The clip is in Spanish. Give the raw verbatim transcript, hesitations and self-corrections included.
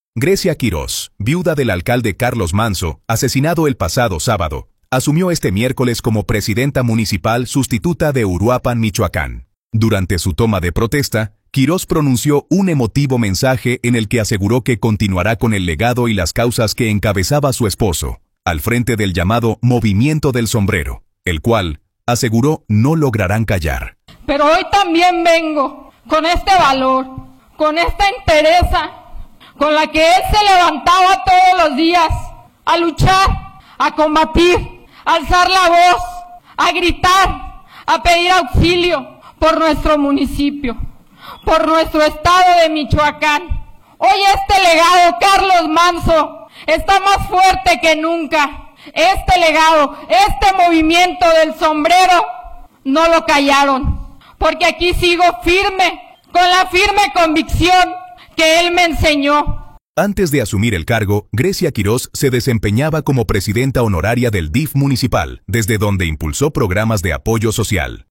Grecia Quirós, viuda del alcalde Carlos Manso, asesinado el pasado sábado, asumió este miércoles como presidenta municipal sustituta de Uruapan, Michoacán. Durante su toma de protesta, Quirós pronunció un emotivo mensaje en el que aseguró que continuará con el legado y las causas que encabezaba su esposo, al frente del llamado Movimiento del Sombrero, el cual, aseguró, no lograrán callar. Pero hoy también vengo con este valor, con esta entereza, con la que él se levantaba todos los días a luchar, a combatir, a alzar la voz, a gritar, a pedir auxilio por nuestro municipio, por nuestro estado de Michoacán. Hoy este legado, Carlos Manso, está más fuerte que nunca. Este legado, este movimiento del sombrero, no lo callaron, porque aquí sigo firme, con la firme convicción que él me enseñó. Antes de asumir el cargo, Grecia Quirós se desempeñaba como presidenta honoraria del D I F municipal, desde donde impulsó programas de apoyo social.